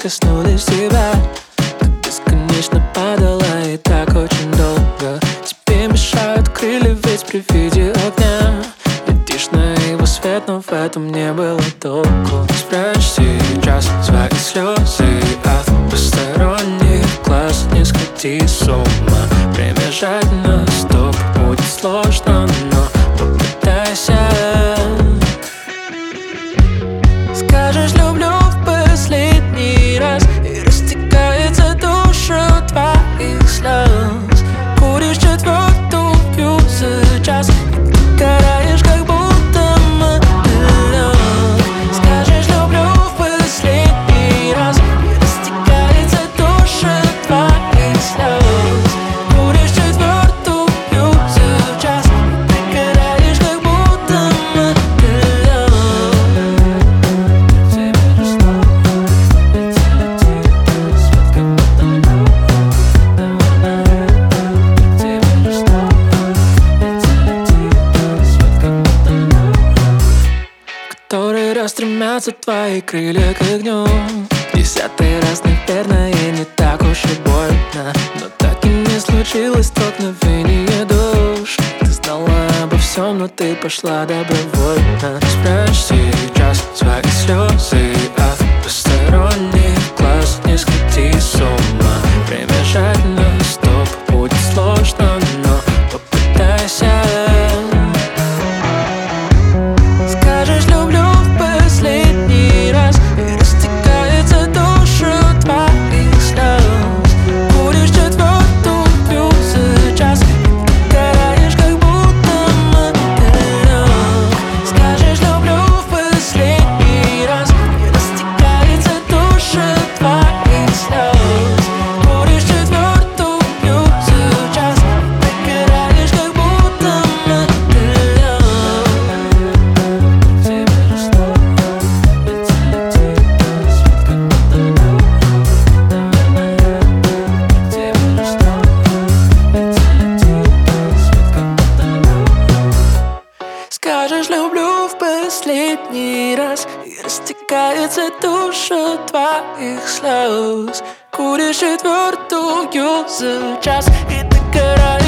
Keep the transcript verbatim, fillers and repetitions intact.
коснулись тебя. Ты бесконечно падала и так очень долго. Тебе мешают крылья, ведь при виде огня летишь на его свет, но в этом не было толку. Спрячь сейчас свои слезы от посторонних глаз. Не сходи с ума, время жать на стоп. Будет сложно, но попытайся. Скажешь «люблю» в последний раз, и растекается душа твоих слез. Куришь четвертую за час, и ты караешь, как будто мотылёк. Скажешь «люблю» в последний раз, и растекается душа твоих слез. Куришь четвертую за час, и ты караешь, как будто мотылёк. Который раз стремятся твои крылья к огню. Десятый раз, наверное, не так уж и больно, но так и не случилось столкновение душ. Ты знала обо всем, но ты пошла добровольно. Спрячь сейчас свои слезы от посторонних глаз. Не сходи с ума, время жать на стоп. Будет сложно, но попытайся. Скажешь «люблю» в последний раз, и растекается душа твоих слез. Куришь четвертую за час, и ты караешь, как будто мотылёк. Скажешь «люблю» в последний раз, и растекается душа твоих слез. Куришь четвертую за час, и ты караешь, как будто мотылёк. Скажешь «люблю» в последний раз, и растекается душа твоих слез. Куришь четвертую за час, и ты караешь.